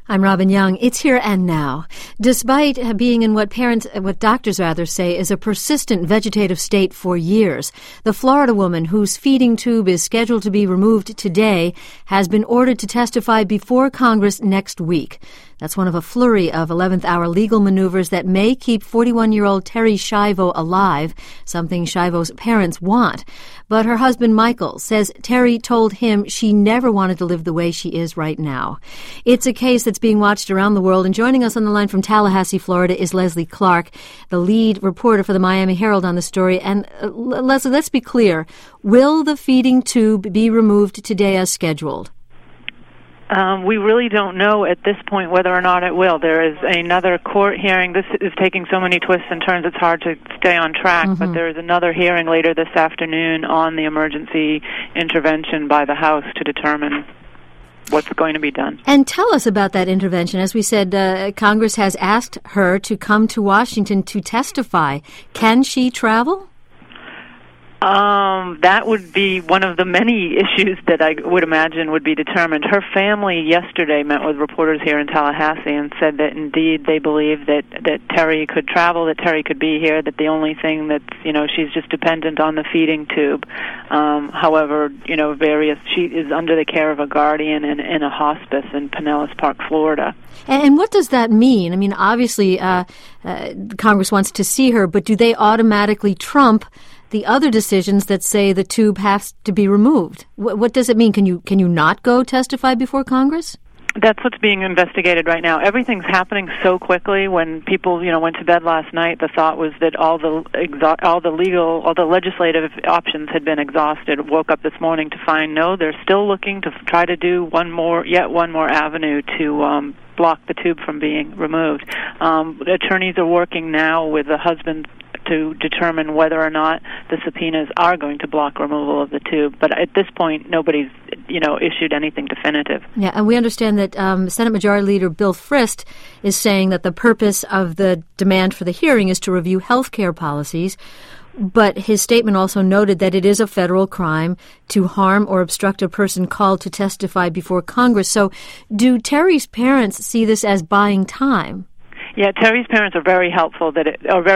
I'm Robin Young. It's here and now. Despite being in what doctors say is a persistent vegetative state for years, the Florida woman whose feeding tube is scheduled to be removed today has been ordered to testify before Congress next week. That's one of a flurry of 11th-hour legal maneuvers that may keep 41-year-old Terri Schiavo alive, something Schiavo's parents want. But her husband, Michael, says Terri told him she never wanted to live the way she is right now. It's a case that's being watched around the world, and joining us on the line from Tallahassee, Florida, is Leslie Clark, the lead reporter for the Miami Herald on the story. And Leslie, let's be clear. Will the feeding tube be removed today as scheduled? We really don't know at this point whether or not it will. There is another court hearing. This is taking so many twists and turns it's hard to stay on track, but there is another hearing later this afternoon on the emergency intervention by the House to determine what's going to be done. And tell us about that intervention. As we said, Congress has asked her to come to Washington to testify. Can she travel? That would be one of the many issues that I would imagine would be determined. Her family yesterday met with reporters here in Tallahassee and said that indeed they believe that Terri could travel, that Terri could be here, that the only thing that's, she's just dependent on the feeding tube. However, she is under the care of a guardian in a hospice in Pinellas Park, Florida. And what does that mean? I mean, obviously, Congress wants to see her, but do they automatically trump the other decisions that say the tube has to be removed? What does it mean? Can you not go testify before Congress? That's what's being investigated right now. Everything's happening so quickly. When people, went to bed last night, the thought was that all the legislative options had been exhausted. Woke up this morning to find no, they're still looking to try to do one more avenue to block the tube from being removed. Attorneys are working now with the husband to determine whether or not the subpoenas are going to block removal of the tube. But at this point, nobody's, issued anything definitive. Yeah, and we understand that Senate Majority Leader Bill Frist is saying that the purpose of the demand for the hearing is to review health care policies. But his statement also noted that it is a federal crime to harm or obstruct a person called to testify before Congress. So do Terri's parents see this as buying time? Yeah, Terri's parents are very hopeful that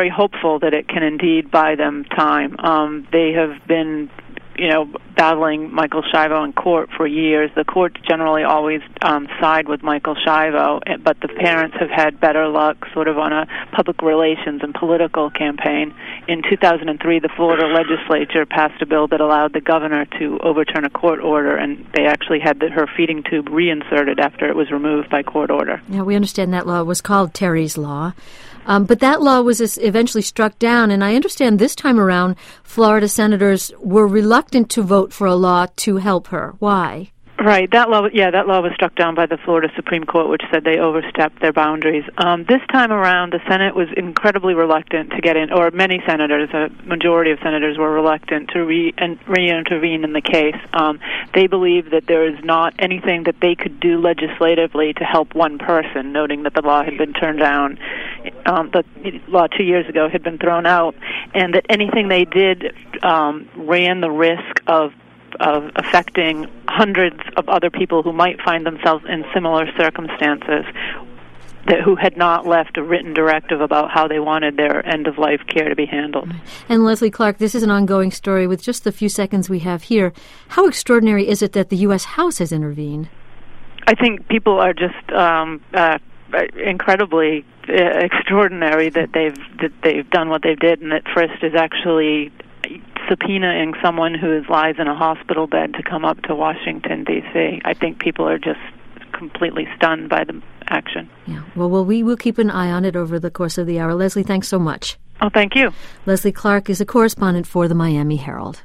it can indeed buy them time. They have been, battling Michael Schiavo in court for years. The courts generally always side with Michael Schiavo, but the parents have had better luck sort of on a public relations and political campaign. In 2003, the Florida legislature passed a bill that allowed the governor to overturn a court order, and they actually had her feeding tube reinserted after it was removed by court order. Yeah, we understand that law was called Terri's Law. But that law was eventually struck down, and I understand this time around Florida senators were reluctant to vote for a law to help her. Why? Right. That law was struck down by the Florida Supreme Court, which said they overstepped their boundaries. This time around, the Senate was incredibly reluctant to get in, or many senators, a majority of senators were reluctant to re-intervene in the case. They believe that there is not anything that they could do legislatively to help one person, noting that the law had been turned down. The law 2 years ago had been thrown out, and that anything they did ran the risk of affecting hundreds of other people who might find themselves in similar circumstances who had not left a written directive about how they wanted their end-of-life care to be handled. And Leslie Clark, this is an ongoing story. With just the few seconds we have here, how extraordinary is it that the U.S. House has intervened? I think people are just incredibly extraordinary that they've done what they did, and that Frist is actually subpoenaing someone who lies in a hospital bed to come up to Washington, D.C. I think people are just completely stunned by the action. Yeah. Well, we will keep an eye on it over the course of the hour. Leslie, thanks so much. Oh, thank you. Leslie Clark is a correspondent for the Miami Herald.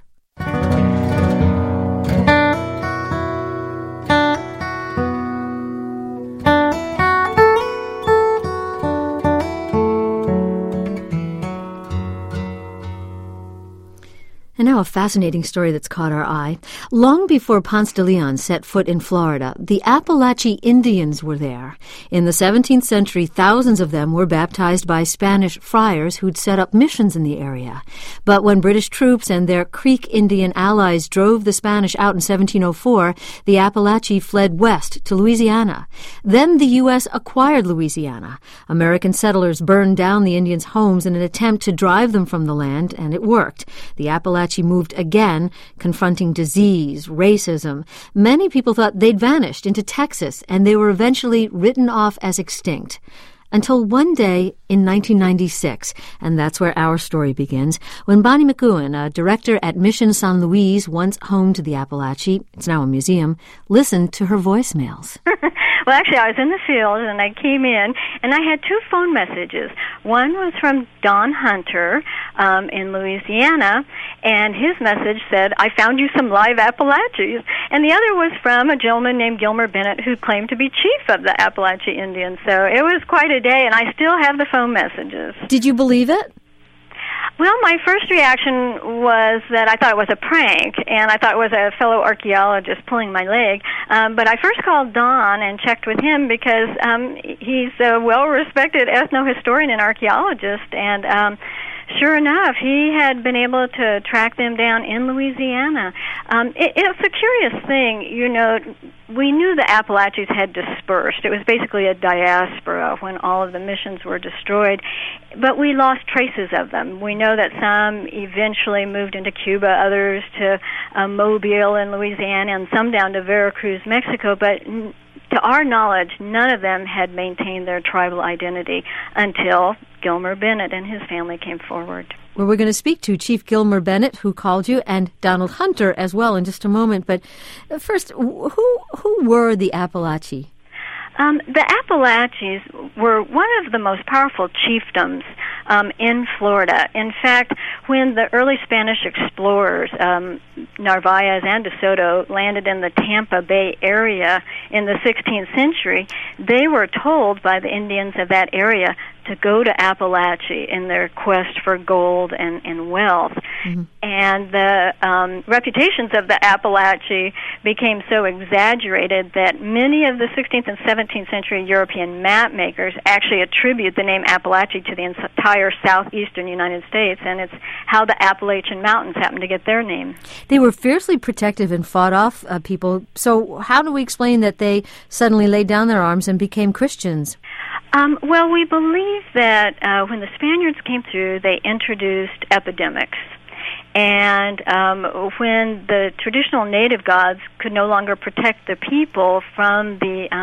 And now now a fascinating story that's caught our eye. Long before Ponce de Leon set foot in Florida, the Apalachee Indians were there. In the 17th century, thousands of them were baptized by Spanish friars who'd set up missions in the area. But when British troops and their Creek Indian allies drove the Spanish out in 1704, the Apalachee fled west to Louisiana. Then the U.S. acquired Louisiana. American settlers burned down the Indians' homes in an attempt to drive them from the land, and it worked. The Apalachee moved again, confronting disease, racism. Many people thought they'd vanished into Texas, and they were eventually written off as extinct. Until one day in 1996, and that's where our story begins, when Bonnie McEwen, a director at Mission San Luis, once home to the Apalachee, it's now a museum, listened to her voicemails. Well, actually, I was in the field, and I came in, and I had 2 phone messages. One was from Don Hunter in Louisiana, and his message said, "I found you some live Apalachees." And the other was from a gentleman named Gilmer Bennett, who claimed to be chief of the Apalachee Indians. So it was quite a day, and I still have the phone messages. Did you believe it? Well, my first reaction was that I thought it was a prank, and I thought it was a fellow archaeologist pulling my leg. But I first called Don and checked with him because he's a well-respected ethnohistorian and archaeologist, and sure enough, he had been able to track them down in Louisiana. It's a curious thing, we knew the Appalachians had dispersed. It was basically a diaspora when all of the missions were destroyed, but we lost traces of them. We know that some eventually moved into Cuba, others to Mobile in Louisiana, and some down to Veracruz, Mexico, but to our knowledge, none of them had maintained their tribal identity until Gilmer Bennett and his family came forward. Well, we're going to speak to Chief Gilmer Bennett, who called you, and Donald Hunter as well in just a moment. But first, who were the Apalachee? The Apalachees were one of the most powerful chiefdoms in Florida. In fact, when the early Spanish explorers, Narvaez and De Soto, landed in the Tampa Bay area in the 16th century, they were told by the Indians of that area to go to Appalachia in their quest for gold and wealth. Mm-hmm. And the reputations of the Appalachia became so exaggerated that many of the 16th and 17th century European map makers actually attribute the name Appalachia to the entire southeastern United States, and it's how the Appalachian Mountains happened to get their name. They were fiercely protective and fought off people. So how do we explain that they suddenly laid down their arms and became Christians? Well, we believe that when the Spaniards came through, they introduced epidemics. And when the traditional native gods could no longer protect the people from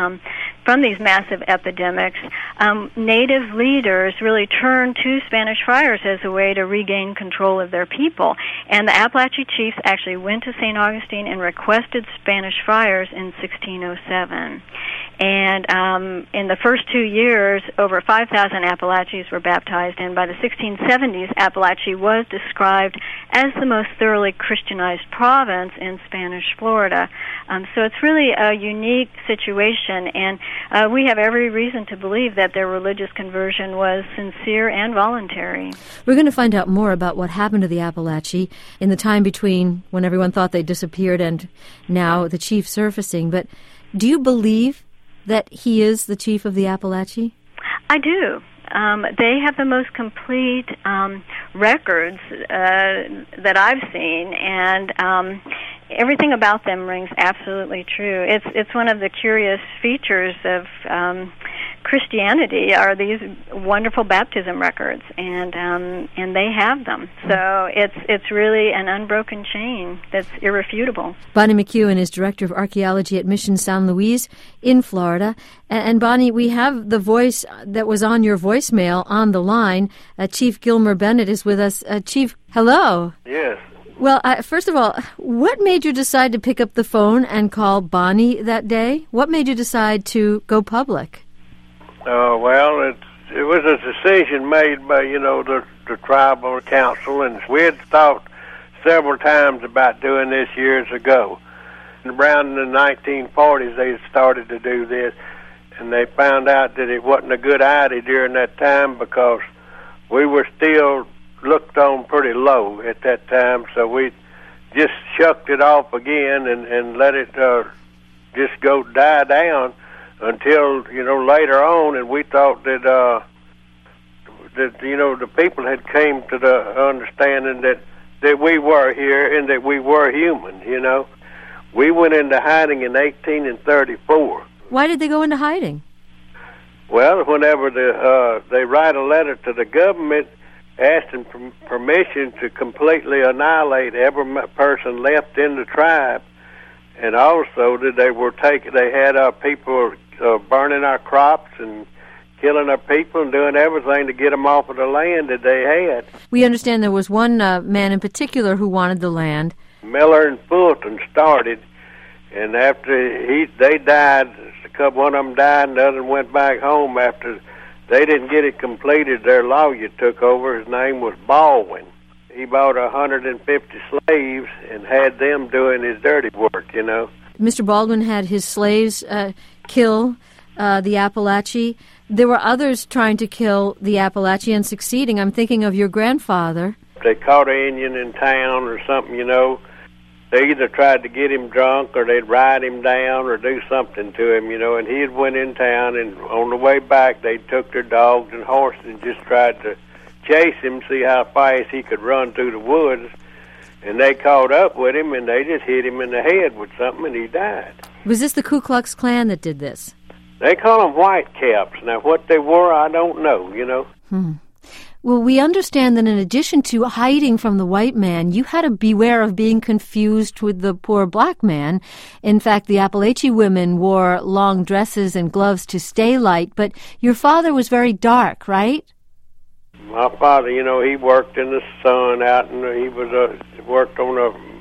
these massive epidemics, native leaders really turned to Spanish friars as a way to regain control of their people. And the Apalachee chiefs actually went to St. Augustine and requested Spanish friars in 1607. And in the first 2 years, over 5,000 Apalachees were baptized, and by the 1670s, Appalachia was described as the most thoroughly Christianized province in Spanish Florida. So it's really a unique situation, and we have every reason to believe that their religious conversion was sincere and voluntary. We're going to find out more about what happened to the Apalachee in the time between when everyone thought they disappeared and now the chief surfacing. But do you believe that he is the chief of the Apalachee? I do. They have the most complete records that I've seen, and everything about them rings absolutely true. It's one of the curious features of Christianity are these wonderful baptism records, and they have them. So it's really an unbroken chain that's irrefutable. Bonnie McEwen is Director of Archaeology at Mission San Luis in Florida. And Bonnie, we have the voice that was on your voicemail on the line. Chief Gilmer Bennett is with us. Chief, hello. Yes. Well, first of all, what made you decide to pick up the phone and call Bonnie that day? What made you decide to go public? Well, it was a decision made by, the tribal council, and we had thought several times about doing this years ago. And around the 1940s, they started to do this, and they found out that it wasn't a good idea during that time because we were still looked on pretty low at that time, so we just shucked it off again and let it just die down until, later on, and we thought that the people had came to the understanding that we were here and that we were human. We went into hiding in 1834. Why did they go into hiding? Well, whenever they write a letter to the government asking permission to completely annihilate every person left in the tribe, and also that they had our people burning our crops and killing our people and doing everything to get them off of the land that they had. We understand there was one man in particular who wanted the land. Miller and Fulton started, and after they died, one of them died and the other went back home. After they didn't get it completed, their lawyer took over. His name was Baldwin. He bought 150 slaves and had them doing his dirty work, Mr. Baldwin had his slaves kill the Appalachee. There were others trying to kill the Appalachee and succeeding. I'm thinking of your grandfather. They caught an Indian in town or something, They either tried to get him drunk or they'd ride him down or do something to him, and he'd went in town, and on the way back they took their dogs and horses and just tried to chase him, see how fast he could run through the woods, and they caught up with him and they just hit him in the head with something and he died. Was this the Ku Klux Klan that did this? They call them white caps. Now what they were, I don't know, Well, we understand that in addition to hiding from the white man, you had to beware of being confused with the poor black man. In fact, the Appalachee women wore long dresses and gloves to stay light, but your father was very dark, right? My father, he worked in the sun out, and he was worked on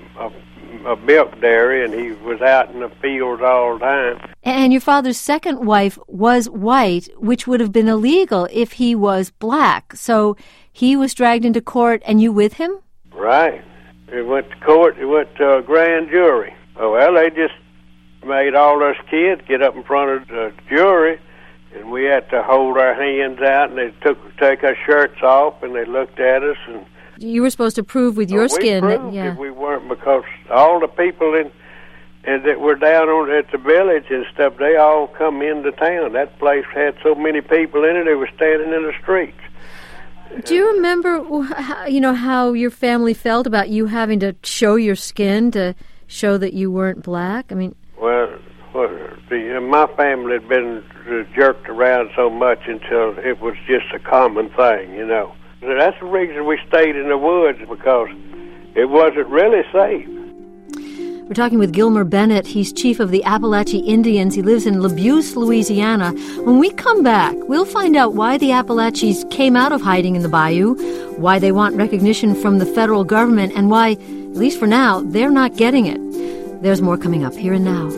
a milk dairy, and he was out in the fields all the time. And your father's second wife was white, which would have been illegal if he was black. So he was dragged into court, and you with him? Right. He went to court. He went to a grand jury. Oh, well, they just made all us kids get up in front of the jury, and we had to hold our hands out, and they take our shirts off, and they looked at us. And you were supposed to prove with your skin. We proved that we weren't, because all the people and that were down at the village and stuff, they all come into town. That place had so many people in it, they were standing in the streets. Do you remember, how your family felt about you having to show your skin to show that you weren't black? I mean, my family had been jerked around so much until it was just a common thing, That's the reason we stayed in the woods, because it wasn't really safe. We're talking with Gilmer Bennett. He's chief of the Appalachian Indians. He lives in Labuse, Louisiana. When we come back, we'll find out why the Appalachians came out of hiding in the bayou, why they want recognition from the federal government, and why, at least for now, they're not getting it. There's more coming up here and now.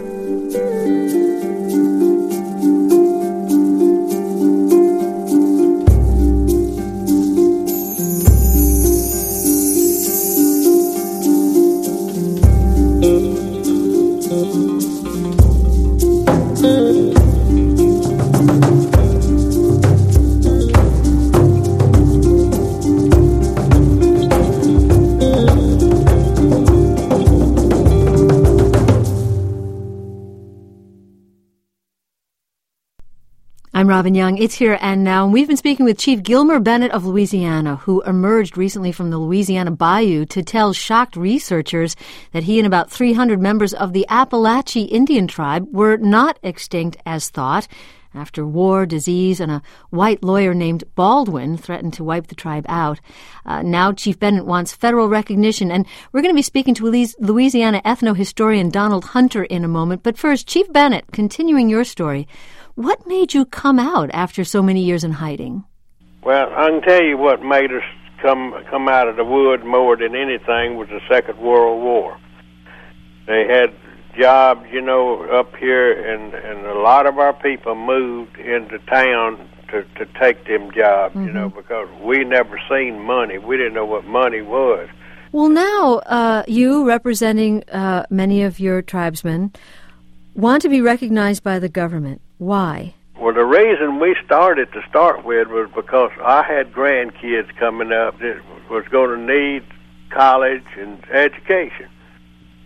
I'm Robin Young. It's Here and Now, and we've been speaking with Chief Gilmer Bennett of Louisiana, who emerged recently from the Louisiana Bayou to tell shocked researchers that he and about 300 members of the Appalachee Indian tribe were not extinct as thought, after war, disease, and a white lawyer named Baldwin threatened to wipe the tribe out. Now Chief Bennett wants federal recognition, and we're going to be speaking to Louisiana ethnohistorian Donald Hunter in a moment. But first, Chief Bennett, continuing your story, what made you come out after so many years in hiding? Well, I can tell you what made us come out of the wood more than anything was the Second World War. They had jobs, up here, and a lot of our people moved into town to take them jobs, because we never seen money. We didn't know what money was. Well, now you, representing many of your tribesmen, want to be recognized by the government. Why? Well, the reason we started to start with was because I had grandkids coming up that was going to need college and education.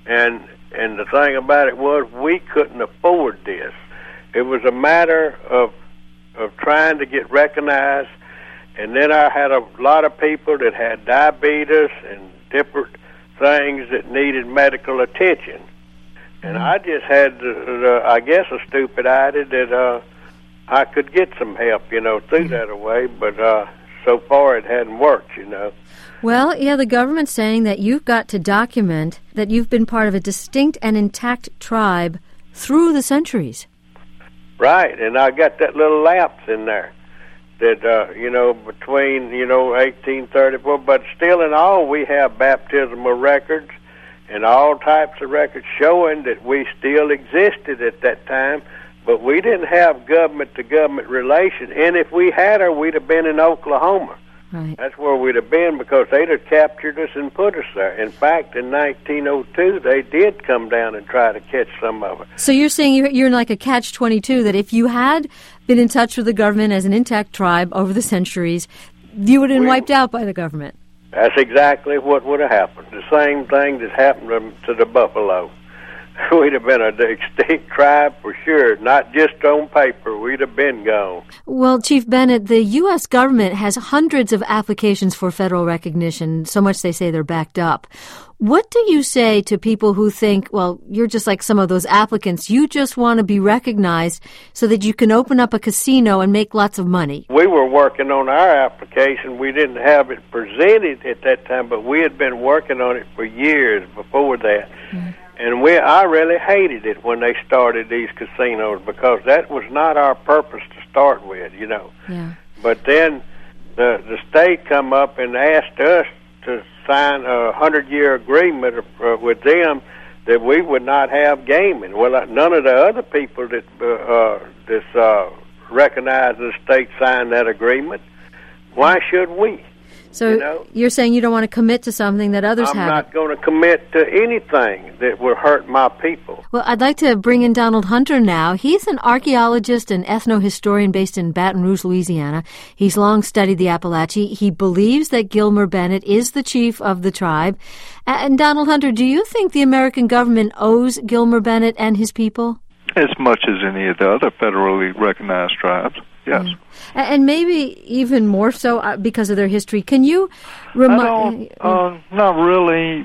And the thing about it was we couldn't afford this. It was a matter of trying to get recognized. And then I had a lot of people that had diabetes and different things that needed medical attention. And I just had, I guess, a stupid idea that I could get some help, through that way. But so far it hadn't worked, Well, yeah, the government's saying that you've got to document that you've been part of a distinct and intact tribe through the centuries. Right, and I got that little lapse in there that, between, 1834, but still in all we have baptismal records and all types of records showing that we still existed at that time, but we didn't have government-to-government relation, and if we had her, we'd have been in Oklahoma. Right. That's where we'd have been because they'd have captured us and put us there. In fact, in 1902, they did come down and try to catch some of it. So you're saying you're like a catch-22, that if you had been in touch with the government as an intact tribe over the centuries, you would have been wiped out by the government. That's exactly what would have happened. The same thing that happened to the buffalo. We'd have been an extinct tribe for sure, not just on paper. We'd have been gone. Well, Chief Bennett, the U.S. government has hundreds of applications for federal recognition, so much they say they're backed up. What do you say to people who think, well, you're just like some of those applicants, you just want to be recognized so that you can open up a casino and make lots of money? We were working on our application. We didn't have it presented at that time, but we had been working on it for years before that. Mm-hmm. And I really hated it when they started these casinos because that was not our purpose to start with, Yeah. But then the state come up and asked us to sign a 100-year agreement with them that we would not have gaming. Well, none of the other people that's recognized the state signed that agreement. Why should we? So you're saying you don't want to commit to something that others haven't? I'm not going to commit to anything that will hurt my people. Well, I'd like to bring in Donald Hunter now. He's an archaeologist and ethnohistorian based in Baton Rouge, Louisiana. He's long studied the Appalachee. He believes that Gilmer Bennett is the chief of the tribe. And Donald Hunter, do you think the American government owes Gilmer Bennett and his people? As much as any of the other federally recognized tribes. Yes. And maybe even more so because of their history. Can you remind... Not really.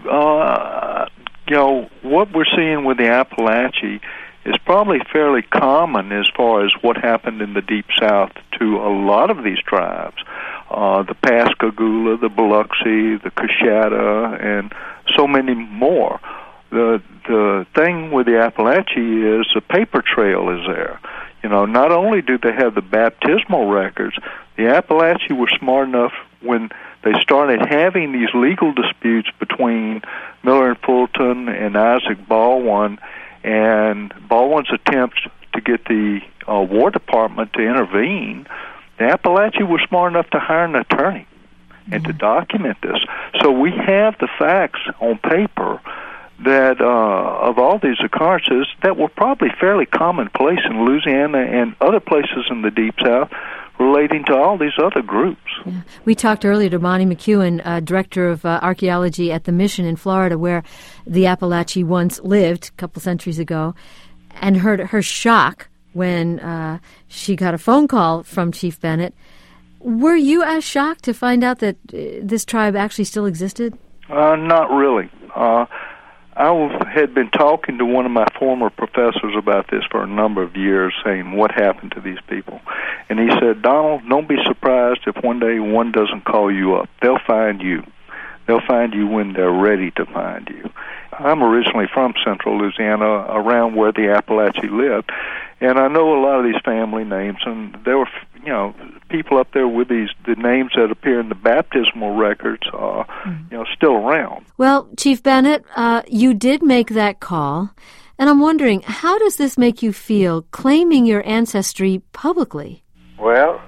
What we're seeing with the Appalachee is probably fairly common as far as what happened in the Deep South to a lot of these tribes. The Pascagoula, the Biloxi, the Coushatta, and so many more. The thing with the Appalachee is the paper trail is there. Not only do they have the baptismal records, the Appalachee were smart enough when they started having these legal disputes between Miller and Fulton and Isaac Baldwin, and Baldwin's attempts to get the War Department to intervene. The Appalachee were smart enough to hire an attorney and to document this. So we have the facts on paper that of all these occurrences that were probably fairly commonplace in Louisiana and other places in the Deep South relating to all these other groups. Yeah. We talked earlier to Bonnie McEwen, director of archaeology at the Mission in Florida, where the Appalachee once lived a couple centuries ago, and heard her shock when she got a phone call from Chief Bennett. Were you as shocked to find out that this tribe actually still existed? Not really. I had been talking to one of my former professors about this for a number of years, saying, what happened to these people? And he said, Donald, don't be surprised if one day one doesn't call you up. They'll find you. They'll find you when they're ready to find you. I'm originally from central Louisiana, around where the Appalachee lived, and I know a lot of these family names, and there were, people up there with the names that appear in the baptismal records are, still around. Well, Chief Bennett, you did make that call, and I'm wondering, how does this make you feel, claiming your ancestry publicly? Well,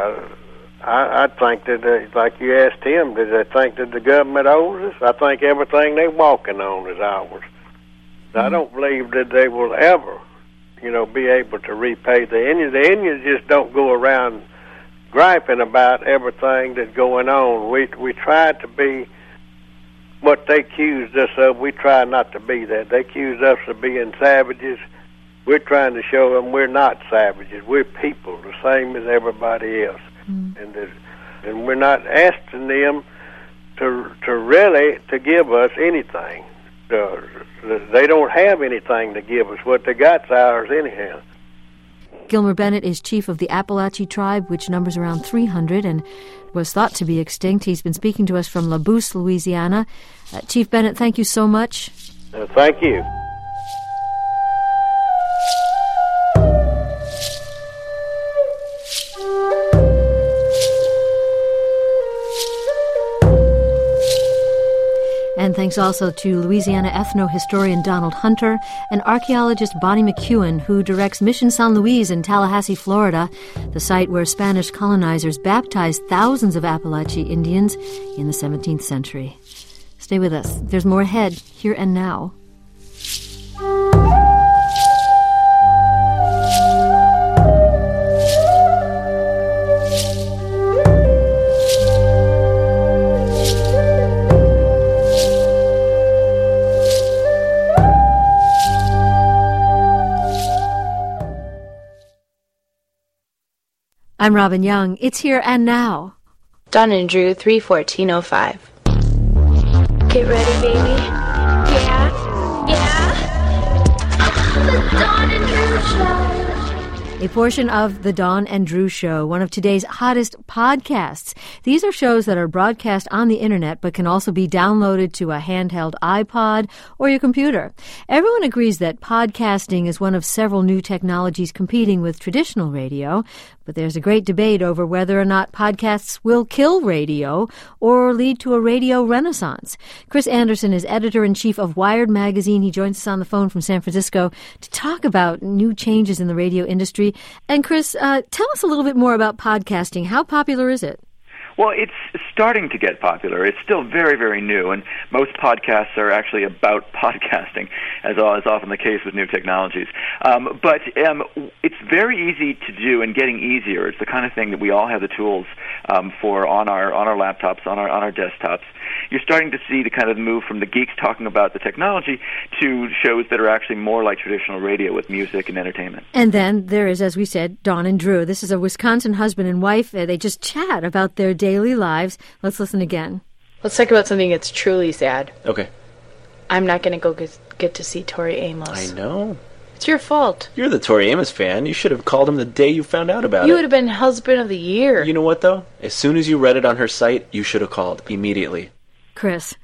I think that, like you asked him, did they think that the government owes us? I think everything they're walking on is ours. I don't believe that they will ever, be able to repay the Indians. The Indians just don't go around griping about everything that's going on. We try to be what they accused us of, we try not to be that. They accused us of being savages. We're trying to show them we're not savages. We're people, the same as everybody else. And we're not asking them to really to give us anything. They don't have anything to give us. What they got's ours anyhow. Gilmer Bennett is chief of the Apalachee tribe, which numbers around 300 and was thought to be extinct. He's been speaking to us from La Bousse, Louisiana. Chief Bennett, thank you so much. Thank you. And thanks also to Louisiana ethno-historian Donald Hunter and archaeologist Bonnie McEwen, who directs Mission San Luis in Tallahassee, Florida, the site where Spanish colonizers baptized thousands of Apalachee Indians in the 17th century. Stay with us. There's more ahead, here and now. I'm Robin Young. It's Here and Now. Don and Drew, 31405. Get ready, baby. Yeah? The Don and Drew Show. A portion of The Dawn and Drew Show, one of today's hottest podcasts. These are shows that are broadcast on the internet but can also be downloaded to a handheld iPod or your computer. Everyone agrees that podcasting is one of several new technologies competing with traditional radio, but there's a great debate over whether or not podcasts will kill radio or lead to a radio renaissance. Chris Anderson is editor-in-chief of Wired magazine. He joins us on the phone from San Francisco to talk about new changes in the radio industry. And Chris, tell us a little bit more about podcasting. How popular is it? Well, it's starting to get popular. It's still very, very new, and most podcasts are actually about podcasting, as is often the case with new technologies. But it's very easy to do and getting easier. It's the kind of thing that we all have the tools for on our laptops, on our desktops. You're starting to see the kind of move from the geeks talking about the technology to shows that are actually more like traditional radio with music and entertainment. And then there is, as we said, Dawn and Drew. This is a Wisconsin husband and wife. They just chat about their daily lives. Let's listen again. Let's talk about something that's truly sad. Okay. I'm not going to go get to see Tori Amos. I know. It's your fault. You're the Tori Amos fan. You should have called him the day you found out about it. You would have been husband of the year. You know what, though? As soon as you read it on her site, you should have called immediately. Chris,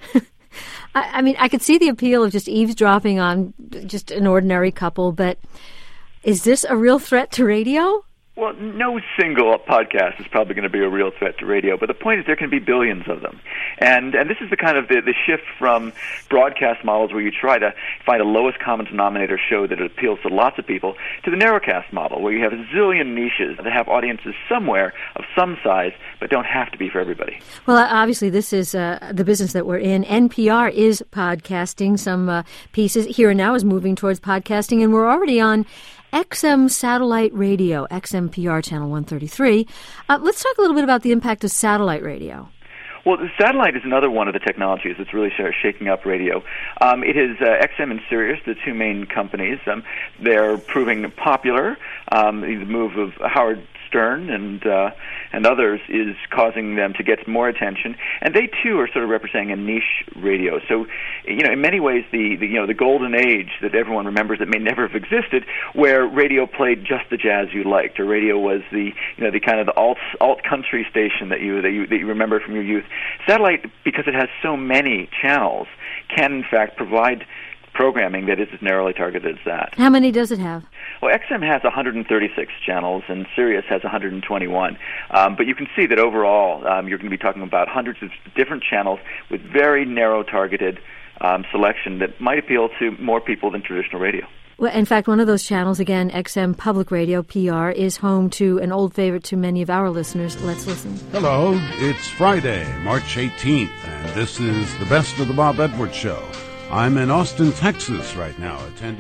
I mean, I could see the appeal of just eavesdropping on just an ordinary couple, but is this a real threat to radio? Well, no single podcast is probably going to be a real threat to radio, but the point is there can be billions of them. And this is the kind of the shift from broadcast models where you try to find a lowest common denominator show that appeals to lots of people to the narrowcast model where you have a zillion niches that have audiences somewhere of some size but don't have to be for everybody. Well, obviously this is the business that we're in. NPR is podcasting some pieces. Here and Now is moving towards podcasting, and we're already on XM satellite radio, XMPR channel 133. Let's talk a little bit about the impact of satellite radio. Well, the satellite is another one of the technologies that's really shaking up radio. It is XM and Sirius, the two main companies. They're proving popular. The move of Howard Stern and others is causing them to get more attention, and they too are sort of representing a niche radio. So, in many ways, the golden age that everyone remembers that may never have existed, where radio played just the jazz you liked, or radio was the kind of the alt country station that you remember from your youth. Satellite, because it has so many channels, can in fact provide programming that is as narrowly targeted as that. How many does it have? Well, XM has 136 channels, and Sirius has 121. But you can see that overall, you're going to be talking about hundreds of different channels with very narrow targeted selection that might appeal to more people than traditional radio. Well, in fact, one of those channels, again, XM Public Radio, PR, is home to an old favorite to many of our listeners. Let's listen. Hello, it's Friday, March 18th, and this is the Best of the Bob Edwards Show. I'm in Austin, Texas right now, attending the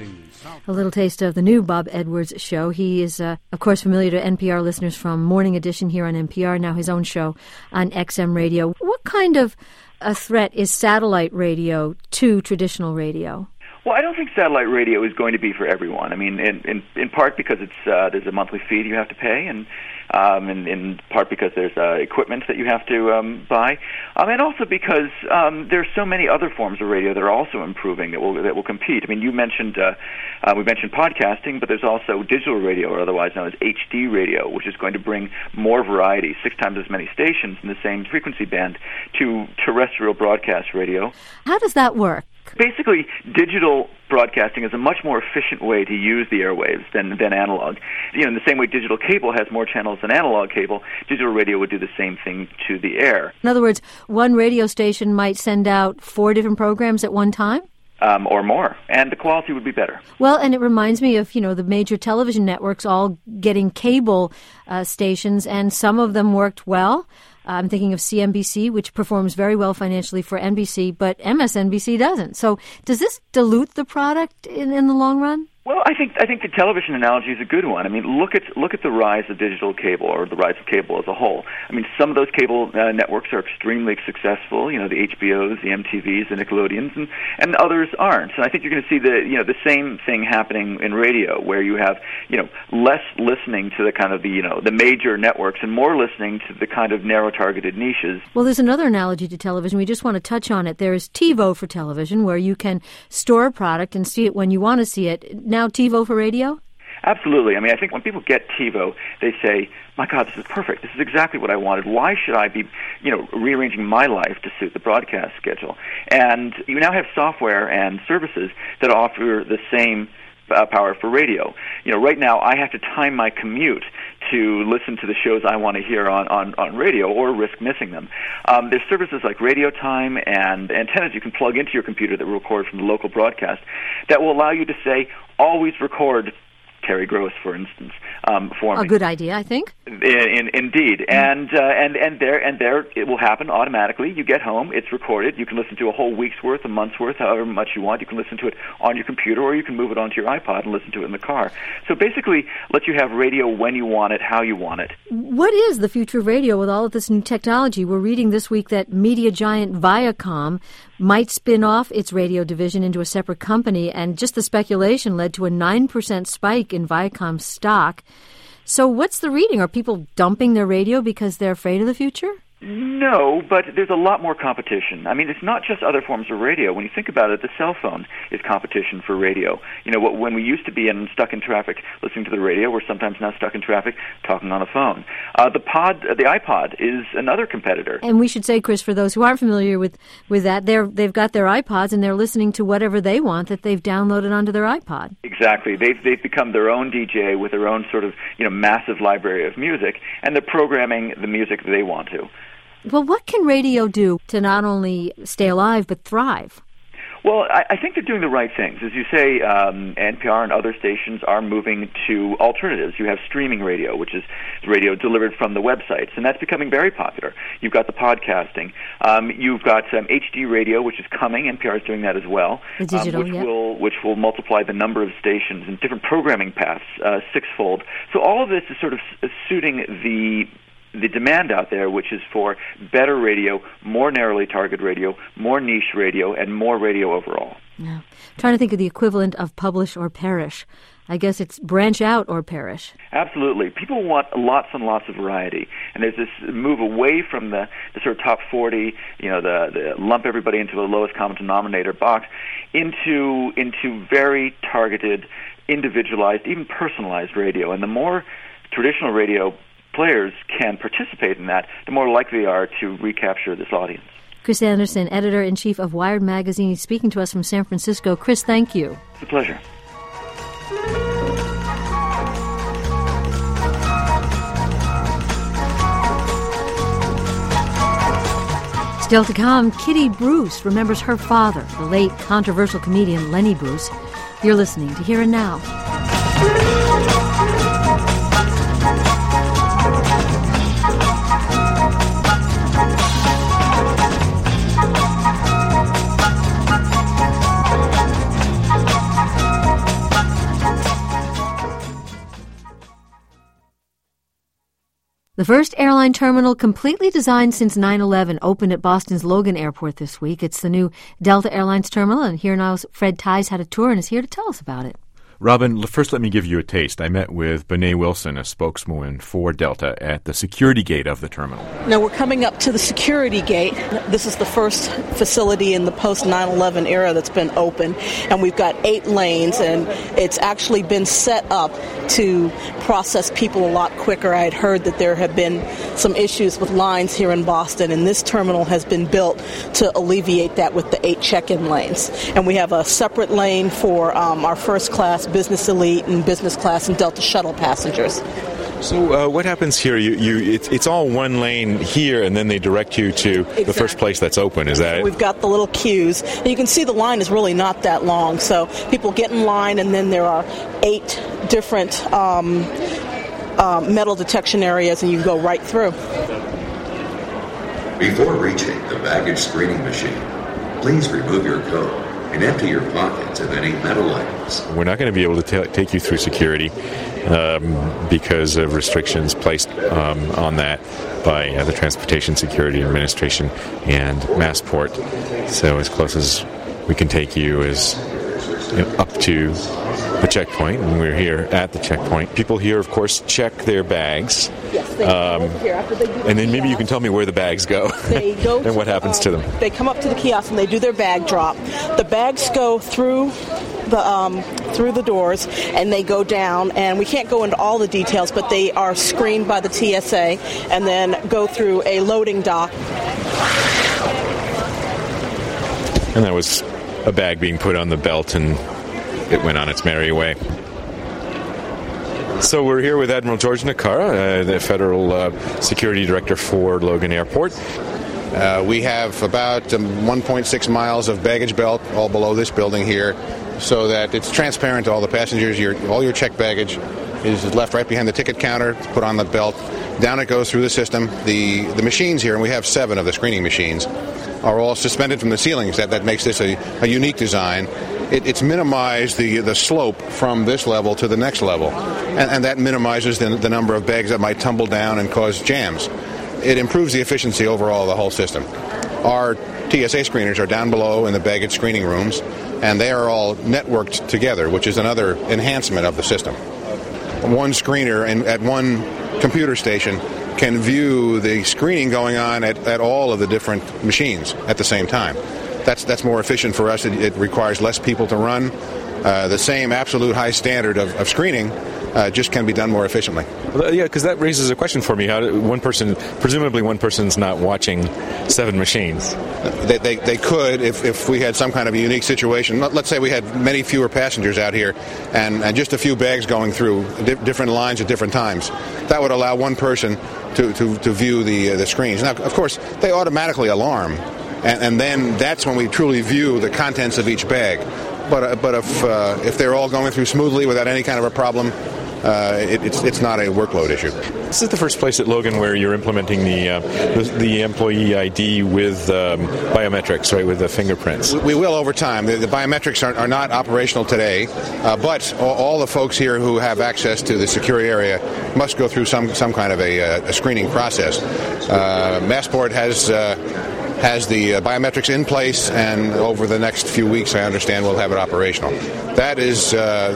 A little taste of the new Bob Edwards show. He is, of course, familiar to NPR listeners from Morning Edition here on NPR, now his own show on XM Radio. What kind of a threat is satellite radio to traditional radio? Well, I don't think satellite radio is going to be for everyone. I mean, in part because it's there's a monthly fee you have to pay, and in part because there's equipment that you have to buy, and also because there's so many other forms of radio that are also improving that will compete. I mean, we mentioned podcasting, but there's also digital radio, or otherwise known as HD radio, which is going to bring more variety, 6 times as many stations in the same frequency band to terrestrial broadcast radio. How does that work? Basically, digital broadcasting is a much more efficient way to use the airwaves than analog. You know, in the same way digital cable has more channels than analog cable, digital radio would do the same thing to the air. In other words, one radio station might send out 4 different programs at one time? Or more, and the quality would be better. Well, and it reminds me of, the major television networks all getting cable stations, and some of them worked well. I'm thinking of CNBC, which performs very well financially for NBC, but MSNBC doesn't. So does this dilute the product in the long run? Well, I think the television analogy is a good one. I mean, look at the rise of digital cable, or the rise of cable as a whole. I mean, some of those cable networks are extremely successful. You know, the HBOs, the MTVs, the Nickelodeons, and others aren't. And I think you're going to see the same thing happening in radio, where you have less listening to the kind of the major networks and more listening to the kind of narrow targeted niches. Well, there's another analogy to television. We just want to touch on it. There's TiVo for television, where you can store a product and see it when you want to see it. Now TiVo for radio? Absolutely. I mean, I think when people get TiVo, they say, my God, this is perfect. This is exactly what I wanted. Why should I be, rearranging my life to suit the broadcast schedule? And you now have software and services that offer the same power for radio. Right now I have to time my commute to listen to the shows I want to hear on radio, or risk missing them. There's services like Radio Time and antennas you can plug into your computer that will record from the local broadcast that will allow you to say, always record Terry Gross, for instance, for me. A good idea, I think. Indeed, and there it will happen automatically. You get home, it's recorded. You can listen to a whole week's worth, a month's worth, however much you want. You can listen to it on your computer, or you can move it onto your iPod and listen to it in the car. So basically, let you have radio when you want it, how you want it. What is the future of radio with all of this new technology? We're reading this week that media giant Viacom might spin off its radio division into a separate company, and just the speculation led to a 9% spike in Viacom stock. So what's the reading? Are people dumping their radio because they're afraid of the future? No, but there's a lot more competition. I mean, it's not just other forms of radio. When you think about it, the cell phone is competition for radio. When we used to be stuck in traffic listening to the radio, we're sometimes now stuck in traffic talking on the phone. The iPod is another competitor. And we should say, Chris, for those who aren't familiar with that, they've got their iPods and they're listening to whatever they want that they've downloaded onto their iPod. Exactly. They've become their own DJ with their own sort of massive library of music, and they're programming the music that they want to. Well, what can radio do to not only stay alive but thrive? Well, I think they're doing the right things. As you say, NPR and other stations are moving to alternatives. You have streaming radio, which is radio delivered from the websites, and that's becoming very popular. You've got the podcasting. You've got HD radio, which is coming. NPR is doing that as well, the digital, which will multiply the number of stations and different programming paths sixfold. So all of this is sort of suiting the demand out there, which is for better radio, more narrowly targeted radio, more niche radio, and more radio overall. Yeah. I'm trying to think of the equivalent of publish or perish. I guess it's branch out or perish. Absolutely. People want lots and lots of variety. And there's this move away from the sort of top 40, the lump everybody into a lowest common denominator box, into very targeted, individualized, even personalized radio. And the more traditional radio players can participate in that, the more likely they are to recapture this audience. Chris Anderson, editor-in-chief of Wired Magazine, speaking to us from San Francisco. Chris, thank you. It's a pleasure. Still to come, Kitty Bruce remembers her father, the late controversial comedian Lenny Bruce. You're listening to Here and Now. The first airline terminal completely designed since 9/11 opened at Boston's Logan Airport this week. It's the new Delta Airlines terminal, and here now Fred Tice had a tour and is here to tell us about it. Robin, first let me give you a taste. I met with Bené Wilson, a spokeswoman for Delta, at the security gate of the terminal. Now we're coming up to the security gate. This is the first facility in the post-9/11 era that's been open, and we've got 8 lanes, and it's actually been set up to process people a lot quicker. I had heard that there have been some issues with lines here in Boston, and this terminal has been built to alleviate that with the 8 check-in lanes. And we have a separate lane for our first class, business elite, and business class and Delta shuttle passengers. So what happens here? It's all one lane here, and then they direct you to the first place that's open. Is that it? We've got the little queues. And you can see the line is really not that long. So people get in line, and then there are 8 different metal detection areas, and you can go right through. Before reaching the baggage screening machine, please remove your coat and empty your pockets of any metal items. We're not going to be able to take you through security because of restrictions placed on that by the Transportation Security Administration and Massport. So as close as we can take you is up to the checkpoint, and we're here at the checkpoint. People here, of course, check their bags. Yes, they go here after they do the and then maybe you can tell me where the bags go, they go and what happens to them. They come up to the kiosk and they do their bag drop. The bags go through the doors, and they go down, and we can't go into all the details, but they are screened by the TSA and then go through a loading dock. And that was a bag being put on the belt, and it went on its merry way. So we're here with Admiral George Nakara, the Federal Security Director for Logan Airport. We have about 1.6 miles of baggage belt all below this building here, so that it's transparent to all the passengers. All your checked baggage is left right behind the ticket counter, put on the belt. Down it goes through the system. The machines here, and we have 7 of the screening machines, are all suspended from the ceilings. That makes this a unique design. It's minimized the slope from this level to the next level, and that minimizes the number of bags that might tumble down and cause jams. It improves the efficiency overall of the whole system. Our TSA screeners are down below in the baggage screening rooms, and they are all networked together, which is another enhancement of the system. One screener at one computer station can view the screening going on at all of the different machines at the same time. That's more efficient for us. It requires less people to run. The same absolute high standard of screening just can be done more efficiently. Well, yeah, because that raises a question for me. How presumably one person's not watching 7 machines. They could if we had some kind of a unique situation. Let's say we had many fewer passengers out here and just a few bags going through different lines at different times. That would allow one person to view the screens. Now, of course, they automatically alarm, and then that's when we truly view the contents of each bag. But if they're all going through smoothly without any kind of a problem, it's not a workload issue. This is the first place at Logan where you're implementing the employee ID with biometrics, right, with the fingerprints. We will over time. The biometrics are not operational today, but all the folks here who have access to the secure area must go through some kind of a screening process. Massport has the biometrics in place, and over the next few weeks, I understand, we'll have it operational. That is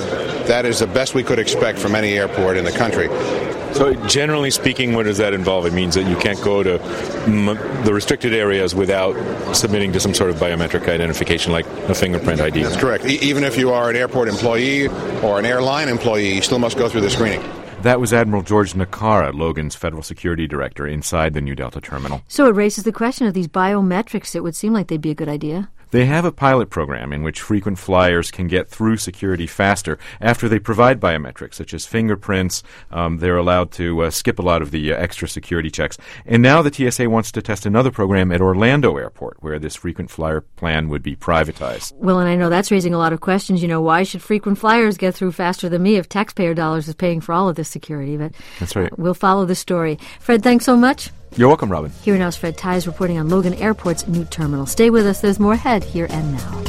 the best we could expect from any airport in the country. So generally speaking, what does that involve? It means that you can't go to the restricted areas without submitting to some sort of biometric identification like a fingerprint ID. That's correct. Even if you are an airport employee or an airline employee, you still must go through the screening. That was Admiral George Nakara, Logan's Federal Security Director, inside the new Delta terminal. So it raises the question of these biometrics. It would seem like they'd be a good idea. They have a pilot program in which frequent flyers can get through security faster after they provide biometrics, such as fingerprints. They're allowed to skip a lot of the extra security checks. And now the TSA wants to test another program at Orlando Airport, where this frequent flyer plan would be privatized. Well, and I know that's raising a lot of questions. You know, why should frequent flyers get through faster than me if taxpayer dollars is paying for all of this security? But that's right. We'll follow the story. Fred, thanks so much. You're welcome, Robin. Here now is Fred Tice reporting on Logan Airport's new terminal. Stay with us. There's more ahead here and now.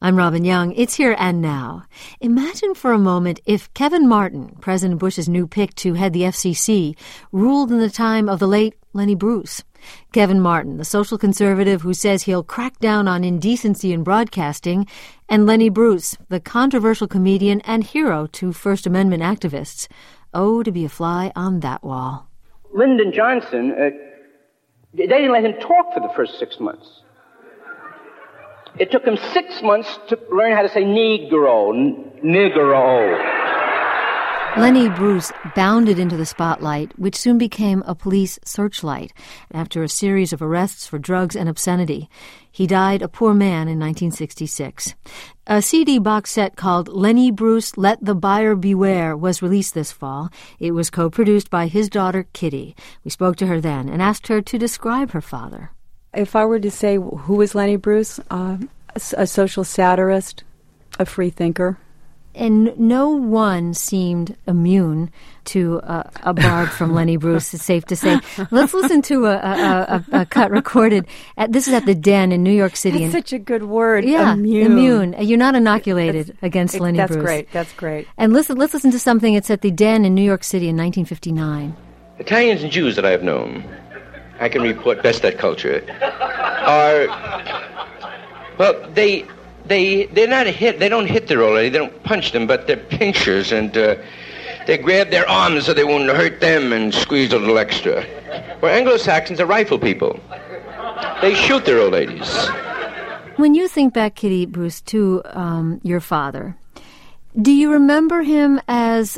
I'm Robin Young. It's Here and Now. Imagine for a moment if Kevin Martin, President Bush's new pick to head the FCC, ruled in the time of the late Lenny Bruce. Kevin Martin, the social conservative who says he'll crack down on indecency in broadcasting, and Lenny Bruce, the controversial comedian and hero to First Amendment activists. Oh, to be a fly on that wall. Lyndon Johnson, they didn't let him talk for the first 6 months. It took him 6 months to learn how to say Negro. Lenny Bruce bounded into the spotlight, which soon became a police searchlight after a series of arrests for drugs and obscenity. He died a poor man in 1966. A CD box set called Lenny Bruce, Let the Buyer Beware was released this fall. It was co-produced by his daughter, Kitty. We spoke to her then and asked her to describe her father. If I were to say who was Lenny Bruce, a social satirist, a free thinker. And no one seemed immune to a barb from Lenny Bruce, it's safe to say. Let's listen to a cut recorded. This is at the Den in New York City. That's such a good word. Yeah, immune. You're not inoculated against Lenny Bruce. That's great. And let's listen to something. It's at the Den in New York City in 1959. Italians and Jews that I have known, I can report best that culture, are, well, they're not a hit. They don't hit their old lady. They don't punch them, but they're pinchers, and they grab their arms so they won't hurt them and squeeze a little extra. Where Anglo-Saxons are rifle people. They shoot their old ladies. When you think back, Kitty Bruce, to your father, do you remember him as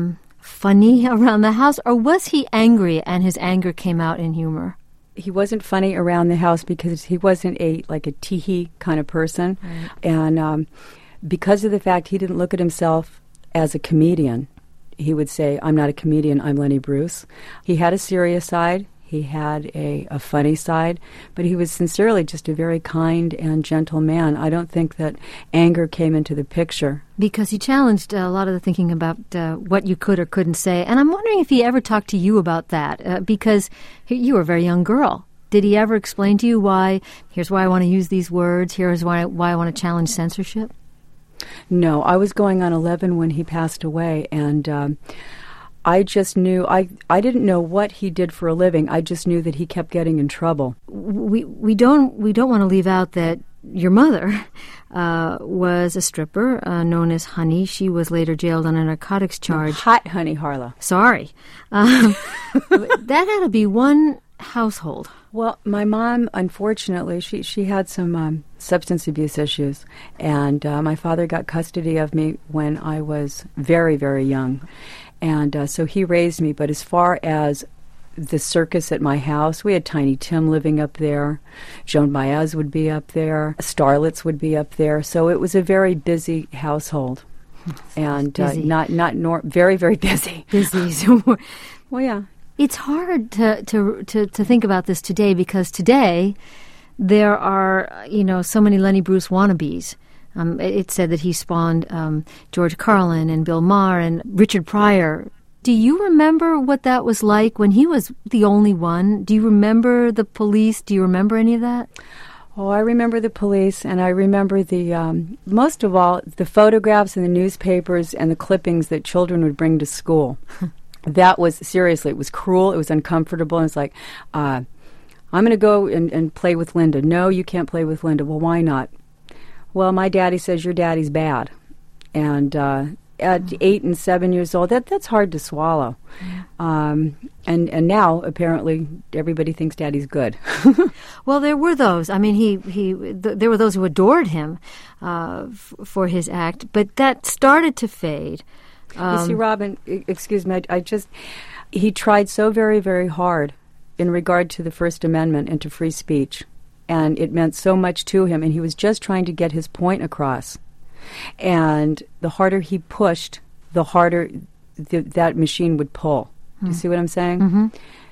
funny around the house, or was he angry and his anger came out in humor? He wasn't funny around the house because he wasn't a tee-hee kind of person. Right. And because of the fact he didn't look at himself as a comedian, he would say, I'm not a comedian, I'm Lenny Bruce. He had a serious side. He had a funny side, but he was sincerely just a very kind and gentle man. I don't think that anger came into the picture. Because he challenged a lot of the thinking about what you could or couldn't say. And I'm wondering if he ever talked to you about that, because you were a very young girl. Did he ever explain to you here's why I want to use these words, here's why I want to challenge censorship? No, I was going on 11 when he passed away, and I just knew, I didn't know what he did for a living. I just knew that he kept getting in trouble. We don't want to leave out that your mother was a stripper known as Honey. She was later jailed on a narcotics charge. Hot Honey Harlow. Sorry. That had to be one household. Well, my mom, unfortunately, she had some substance abuse issues, and my father got custody of me when I was very, very young. And so he raised me, but as far as the circus at my house, we had Tiny Tim living up there. Joan Baez would be up there. Starlets would be up there. So it was a very busy household. And busy. Very, very busy. Busy. Well, yeah. It's hard to think about this today, because today there are, so many Lenny Bruce wannabes. It said that he spawned George Carlin and Bill Maher and Richard Pryor. Do you remember what that was like when he was the only one? Do you remember the police? Do you remember any of that? Oh, I remember the police, and I remember most of all, the photographs in the newspapers and the clippings that children would bring to school. That was, seriously, it was cruel, it was uncomfortable, and it's like, I'm going to go and play with Linda. No, you can't play with Linda. Well, why not? Well, my daddy says your daddy's bad. And at 8 and 7 years old, that's hard to swallow. And now, apparently, everybody thinks daddy's good. Well, there were those. I mean, there were those who adored him for his act, but that started to fade. You see, Robin, excuse me, he tried so very, very hard in regard to the First Amendment and to free speech. And it meant so much to him, and he was just trying to get his point across. And the harder he pushed, the harder that machine would pull. Do you see what I'm saying? Mm-hmm.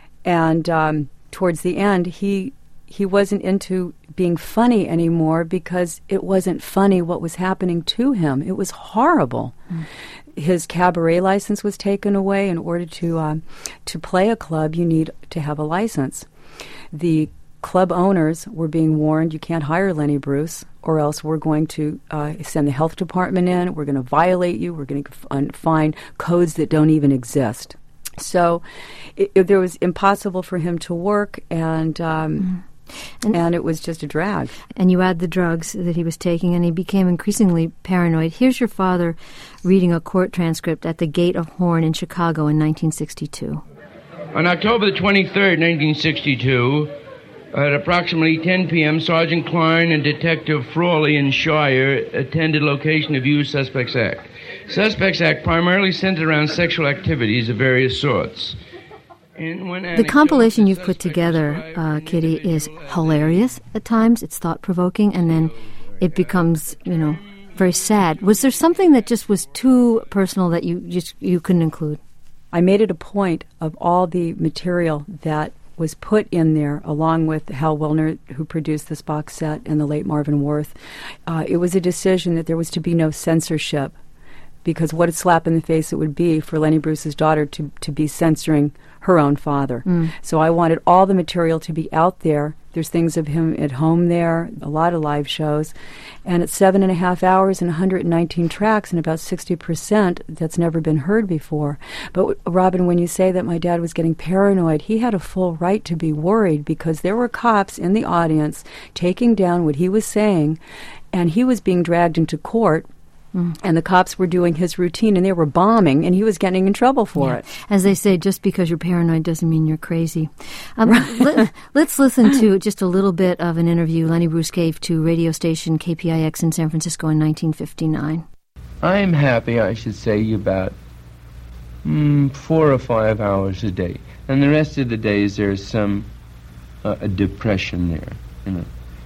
And towards the end, he wasn't into being funny anymore because it wasn't funny what was happening to him. It was horrible. Mm. His cabaret license was taken away. In order to play a club, you need to have a license. The club owners were being warned, you can't hire Lenny Bruce, or else we're going to send the health department in, we're going to violate you, we're going to find codes that don't even exist. So it was impossible for him to work, and it was just a drag. And you add the drugs that he was taking, and he became increasingly paranoid. Here's your father reading a court transcript at the Gate of Horn in Chicago in 1962. On October the 23rd, 1962, at approximately 10 p.m., Sergeant Klein and Detective Frawley and Shire attended location of used Suspects Act. Suspects Act primarily centered around sexual activities of various sorts. The compilation you've put together, Kitty, is hilarious at times. It's thought-provoking, and then it becomes, very sad. Was there something that just was too personal that you couldn't include? I made it a point of all the material that was put in there, along with Hal Willner, who produced this box set, and the late Marvin Worth. It was a decision that there was to be no censorship, because what a slap in the face it would be for Lenny Bruce's daughter to be censoring her own father. So I wanted all the material to be out there. There's things of him at home there, a lot of live shows. And it's 7.5 hours and 119 tracks, and about 60% that's never been heard before. But, Robin, when you say that my dad was getting paranoid, he had a full right to be worried, because there were cops in the audience taking down what he was saying, and he was being dragged into court. And the cops were doing his routine, and they were bombing, and he was getting in trouble for it. As they say, just because you're paranoid doesn't mean you're crazy. Let's listen to just a little bit of an interview Lenny Bruce gave to radio station KPIX in San Francisco in 1959. I'm happy, I should say, about 4 or 5 hours a day. And the rest of the days there's some a depression there.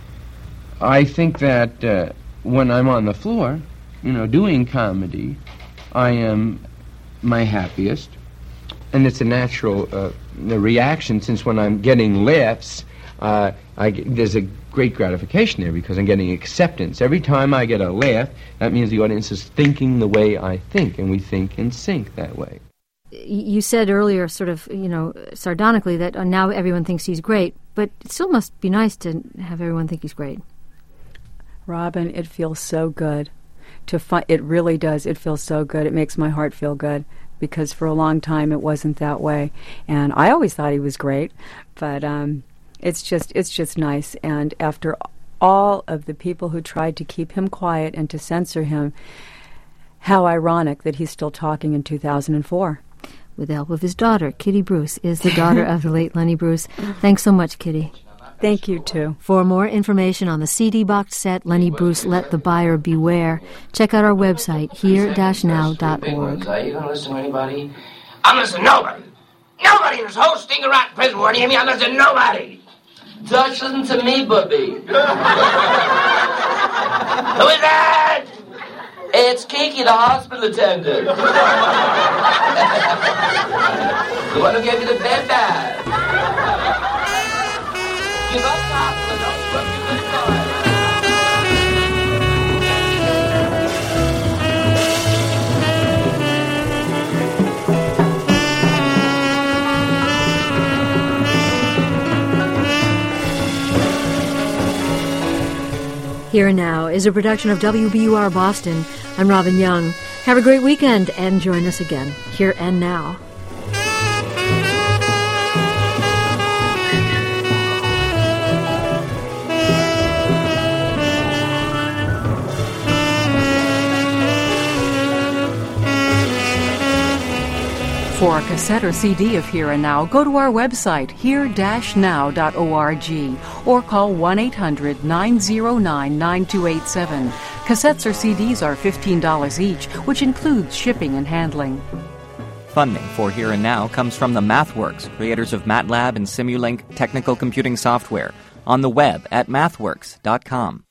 I think that when I'm on the floor, doing comedy, I am my happiest, and it's a natural reaction, since when I'm getting laughs, there's a great gratification there, because I'm getting acceptance. Every time I get a laugh, that means the audience is thinking the way I think, and we think in sync that way. You said earlier, sort of, sardonically, that now everyone thinks he's great, but it still must be nice to have everyone think he's great. Robin, it feels so good. It really does. It feels so good. It makes my heart feel good, because for a long time it wasn't that way, and I always thought he was great. But it's just nice. And after all of the people who tried to keep him quiet and to censor him, how ironic that he's still talking in 2004. With the help of his daughter, Kitty Bruce is the daughter of the late Lenny Bruce. Thanks so much, Kitty. Thank you, too. For more information on the CD box set, Lenny Bruce, Let the Buyer Beware, check out our website, here-now.org. Are you going to listen to anybody? I'm listening to nobody. Nobody in this whole stinking rotten prison world. You hear me? I'm listening to nobody. Just listen to me, Bubby. Who is that? It's Kiki, the hospital attendant. The one who gave me the bed bath. Give up, hospital, don't put me with Here and Now is a production of WBUR Boston. I'm Robin Young. Have a great weekend and join us again, Here and Now. For a cassette or CD of Here and Now, go to our website, here-now.org, or call 1-800-909-9287. Cassettes or CDs are $15 each, which includes shipping and handling. Funding for Here and Now comes from the MathWorks, creators of MATLAB and Simulink technical computing software, on the web at mathworks.com.